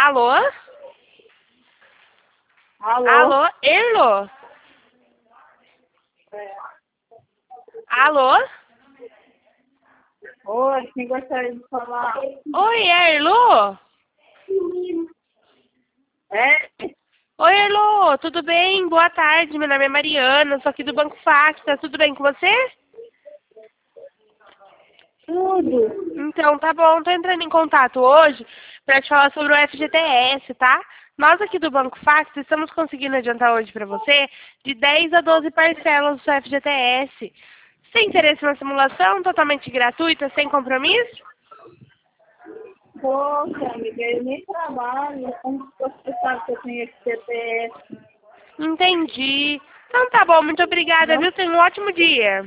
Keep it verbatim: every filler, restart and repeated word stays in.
Alô? Alô? Alô? Erlô? É. Alô? Oi, quem gostaria de falar? Oi, é Erlô? É? Oi, Erlô, tudo bem? Boa tarde, meu nome é Mariana, sou aqui do Banco Facta, tudo bem com você? Tudo. Então, tá bom, tô entrando em contato hoje para te falar sobre o F G T S, tá? Nós aqui do Banco Facta estamos conseguindo adiantar hoje para você de dez a doze parcelas do seu F G T S. Você tem interesse na simulação totalmente gratuita, sem compromisso? Poxa, amiga, eu nem trabalho. Como que você sabe que eu tenho esse C P F? Entendi. Então tá bom, muito obrigada, Não viu? Tenha um ótimo dia.